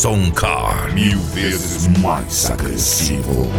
Soundcar, 1000 vezes mais agressivo.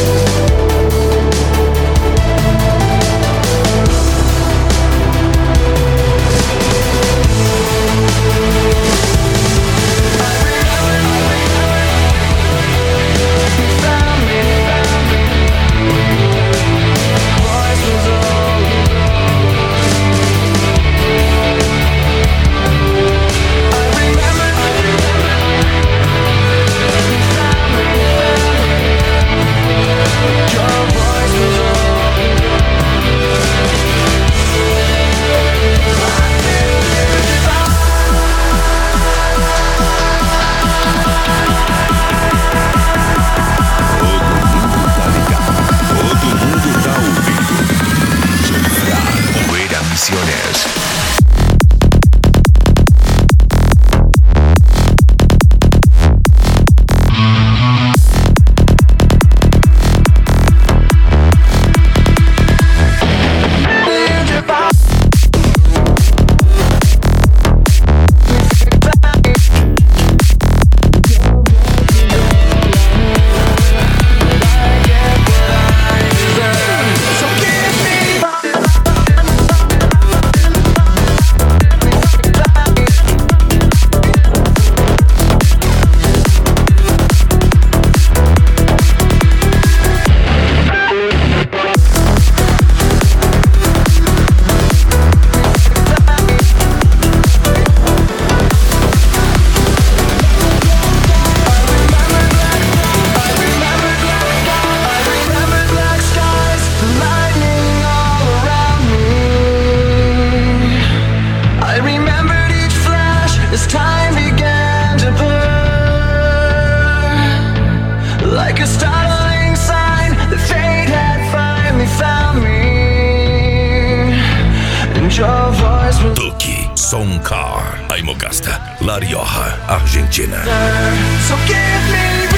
Duki, Soundcar, Aimogasta, La Rioja, Argentina. So give me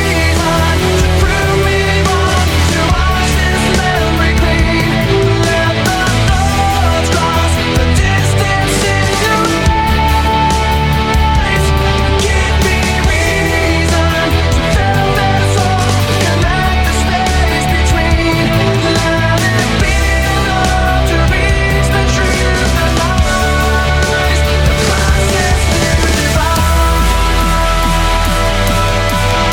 reason to prove me wrong, to wash this memory clean. Let the thoughts cross the distance in your eyes. Give me reason to fill this hole, connect the space between. Let it be enough to reach the truth that lies. The process is divine.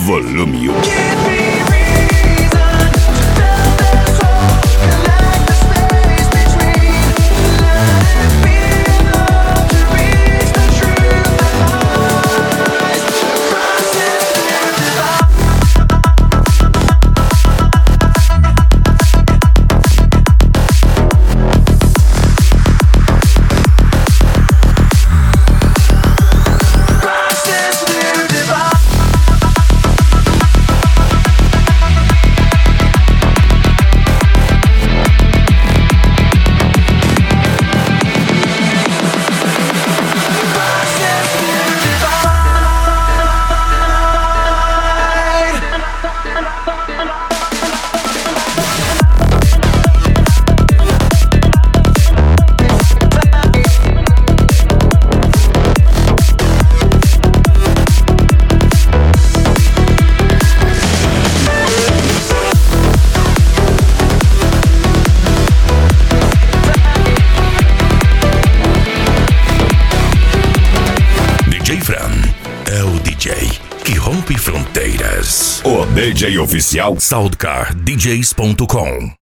Volume 1. Give me reason to fill this hole, connect the space between. Let it be enough to reach the truth that lies across this new divide. Across this new divide. Across this new divide. DJ Fran é o DJ que rompe fronteiras. O DJ oficial Soundcardjs.com